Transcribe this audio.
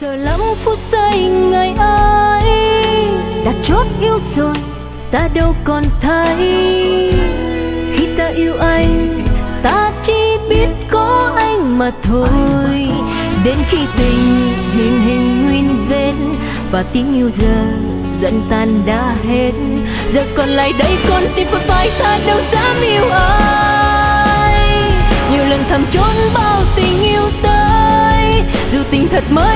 Chờ lắm phút giây ngày ấy đã chót yêu rồi, ta đâu còn thấy. Khi ta yêu anh, ta chỉ biết có anh mà thôi. Đến khi tình hình nguyên vết và tiếng yêu giờ dần tan đã hết, giờ còn lại đây con tim phôi phai ta đâu dám yêu ai. Nhiều lần thầm trốn bao tình yêu tới, dù tình thật mới